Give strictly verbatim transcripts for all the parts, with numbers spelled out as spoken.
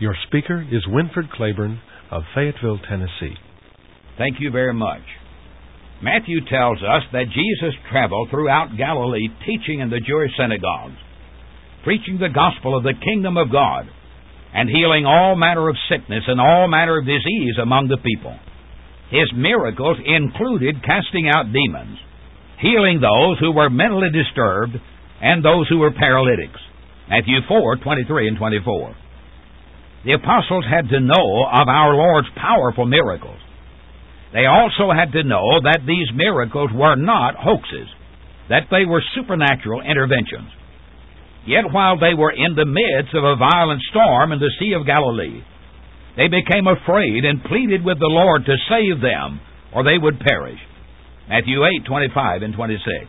Your speaker is Winford Claiborne of Fayetteville, Tennessee. Thank you very much. Matthew tells us that Jesus traveled throughout Galilee teaching in the Jewish synagogues, preaching the gospel of the kingdom of God, and healing all manner of sickness and all manner of disease among the people. His miracles included casting out demons, healing those who were mentally disturbed, and those who were paralytics. Matthew four, twenty-three and twenty-four. The apostles had to know of our Lord's powerful miracles. They also had to know that these miracles were not hoaxes, that they were supernatural interventions. Yet while they were in the midst of a violent storm in the Sea of Galilee, they became afraid and pleaded with the Lord to save them, or they would perish. Matthew eight, twenty-five and twenty-six.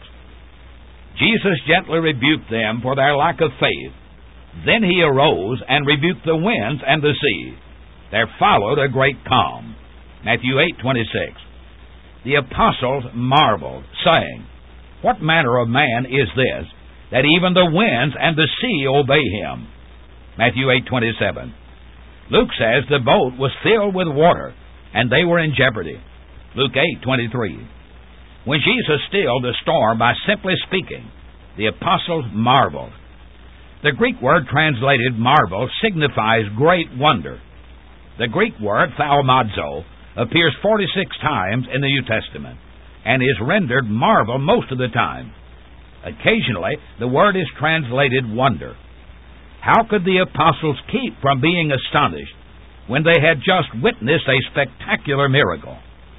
Jesus gently rebuked them for their lack of faith. Then he arose and rebuked the winds and the sea. There followed a great calm. Matthew eight, twenty-six. The apostles marveled, saying, "What manner of man is this, that even the winds and the sea obey him?" Matthew eight, twenty-seven. Luke says the boat was filled with water, and they were in jeopardy. Luke eight, twenty-three. When Jesus stilled the storm by simply speaking, the apostles marveled. The Greek word translated marvel signifies great wonder. The Greek word thaumazo appears forty-six times in the New Testament and is rendered marvel most of the time. Occasionally, the word is translated wonder. How could the apostles keep from being astonished when they had just witnessed a spectacular miracle?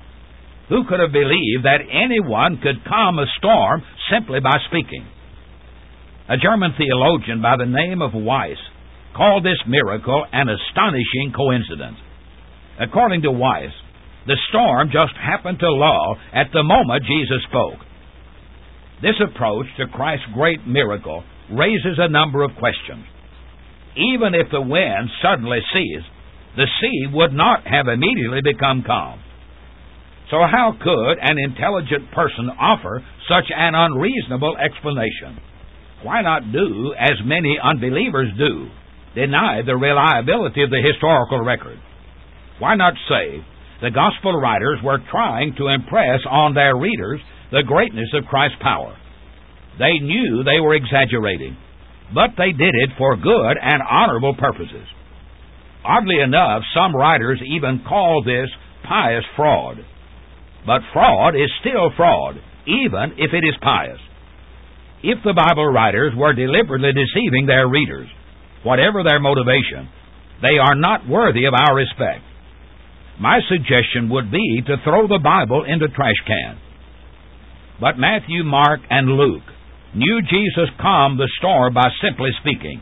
Who could have believed that anyone could calm a storm simply by speaking? A German theologian by the name of Weiss called this miracle an astonishing coincidence. According to Weiss, the storm just happened to lull at the moment Jesus spoke. This approach to Christ's great miracle raises a number of questions. Even if the wind suddenly ceased, the sea would not have immediately become calm. So how could an intelligent person offer such an unreasonable explanation? Why not do as many unbelievers do, deny the reliability of the historical record? Why not say the gospel writers were trying to impress on their readers the greatness of Christ's power? They knew they were exaggerating, but they did it for good and honorable purposes. Oddly enough, some writers even call this pious fraud. But fraud is still fraud, even if it is pious. If the Bible writers were deliberately deceiving their readers, whatever their motivation, they are not worthy of our respect. My suggestion would be to throw the Bible in the trash can. But Matthew, Mark, and Luke knew Jesus calmed the storm by simply speaking.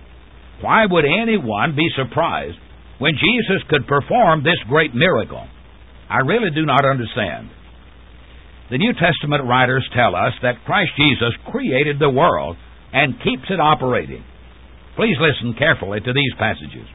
Why would anyone be surprised when Jesus could perform this great miracle? I really do not understand. The New Testament writers tell us that Christ Jesus created the world and keeps it operating. Please listen carefully to these passages.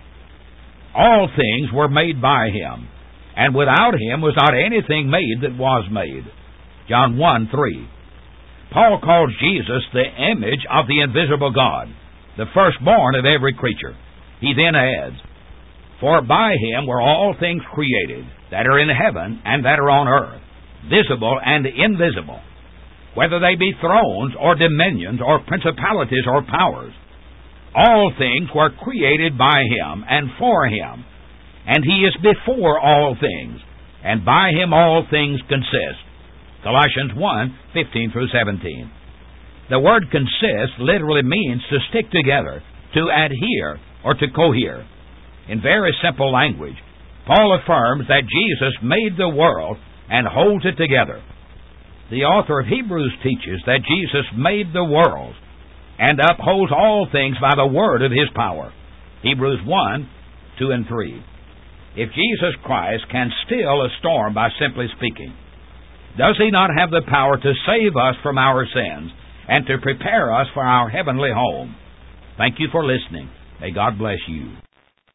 All things were made by him, and without him was not anything made that was made. John one, three. Paul calls Jesus the image of the invisible God, the firstborn of every creature. He then adds, "For by him were all things created, that are in heaven and that are on earth, visible and invisible, whether they be thrones or dominions or principalities or powers. All things were created by him and for him, and he is before all things, and by him all things consist." Colossians one, fifteen through seventeen. The word consist literally means to stick together, to adhere, or to cohere. In very simple language, Paul affirms that Jesus made the world and holds it together. The author of Hebrews teaches that Jesus made the world and upholds all things by the word of his power. Hebrews one, two, and three. If Jesus Christ can still a storm by simply speaking, does he not have the power to save us from our sins and to prepare us for our heavenly home? Thank you for listening. May God bless you.